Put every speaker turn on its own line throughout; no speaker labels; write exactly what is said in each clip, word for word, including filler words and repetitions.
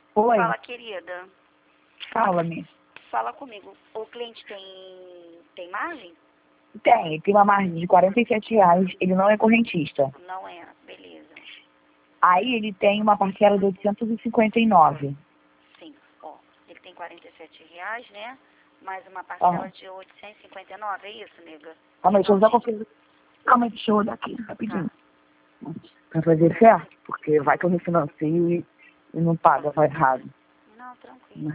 Oi,
Fala, querida.
fala-me.
Fala comigo. O cliente tem, tem margem?
Tem, tem uma margem de quarenta e sete reais, ele não é correntista.
Não é. Beleza.
Aí ele tem uma parcela de oitocentos e cinquenta e nove.
Sim. Ó, ele tem quarenta e sete reais, né? Mais uma parcela
Ah,
de oitocentos e cinquenta e nove, é isso, nega?
calma aí, deixa eu
Então,
usar conferir. Calma aí, deixa eu olhar aqui, rapidinho.
tá.
Pra fazer certo, porque vai que eu refinancio e, e não paga, vai errado.
Não, tranquilo.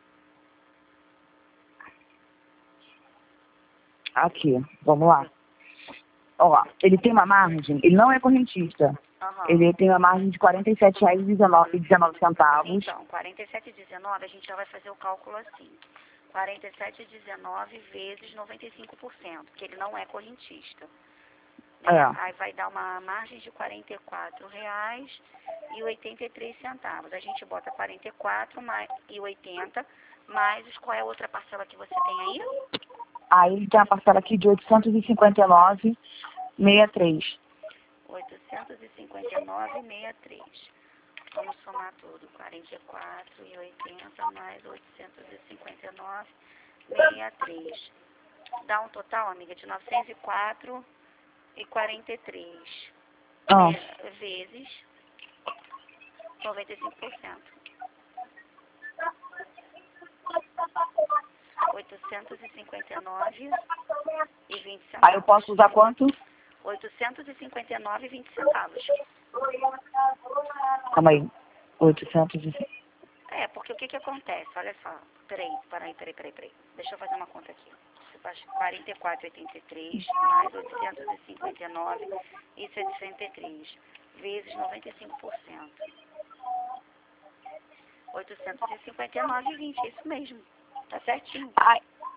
Aqui, vamos lá. Ó, ele tem uma margem, ele não é correntista.
Aham.
Ele tem uma margem de quarenta e sete reais e dezenove centavos.
Então, quarenta e sete e dezenove, a gente já vai fazer o cálculo assim. quarenta e sete e dezenove vezes noventa e cinco por cento, porque ele não é correntista. Né?
É.
Aí vai dar uma margem de quarenta e quatro reais e oitenta e três centavos. A gente bota quarenta e quatro mais, e oitenta mais os- qual é a outra parcela que você tem aí?
Aí ele tem a parcela aqui de oitocentos e cinquenta e nove reais e sessenta e três centavos.
oitocentos e cinquenta e nove e sessenta e três. Vamos somar tudo. quarenta e quatro e oitenta mais oitocentos e cinquenta e nove e sessenta e três. Dá um total, amiga, de novecentos e quatro e quarenta e três.
Ah,
É, vezes noventa e cinco por cento. oitocentos e cinquenta e nove e vinte
aí eu
centavos.
posso usar quanto?
oitocentos e cinquenta e nove e vinte centavos.
Calma aí. oitocentos e...
É, porque o que que acontece? Olha só. Peraí, peraí, peraí, peraí, peraí. Deixa eu fazer uma conta aqui. Você faz quarenta e quatro e oitenta e três mais oitocentos e cinquenta e nove e sessenta e três vezes noventa e cinco por cento. oitocentos e cinquenta e nove e vinte, é isso mesmo. Tá certinho.
Ai,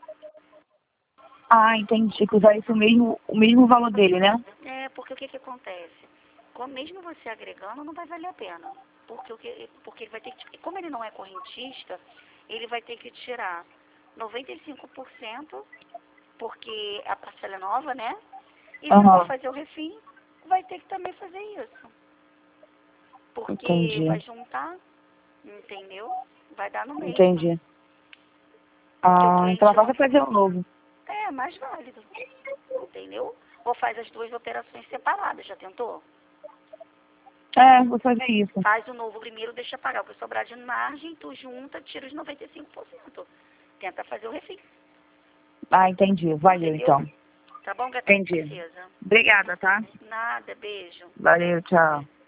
ah, entendi. Tem que usar isso mesmo, o mesmo valor dele, né?
É, porque o que que acontece? Como mesmo você agregando, não vai valer a pena. Porque, o que, porque ele vai ter que, como ele não é correntista, ele vai ter que tirar noventa e cinco por cento, porque a parcela é nova, né? E se for
Aham,
fazer o refim, vai ter que também fazer isso. Porque
entendi.
vai juntar, entendeu? Vai dar no mesmo.
Entendi.
Porque o
Ah, então
cliente
ela
não
vai fazer um novo.
é mais válido, entendeu? Ou faz as duas operações separadas, já tentou?
É, vou fazer isso.
Faz o novo primeiro, deixa pagar. O que sobrar de margem, tu junta, tira os noventa e cinco por cento. Tenta fazer o refim.
Ah, entendi. Valeu,
Entendeu?
então.
Tá bom, gata
Entendi.
princesa?
Obrigada, tá?
Nada, beijo.
Valeu, tchau.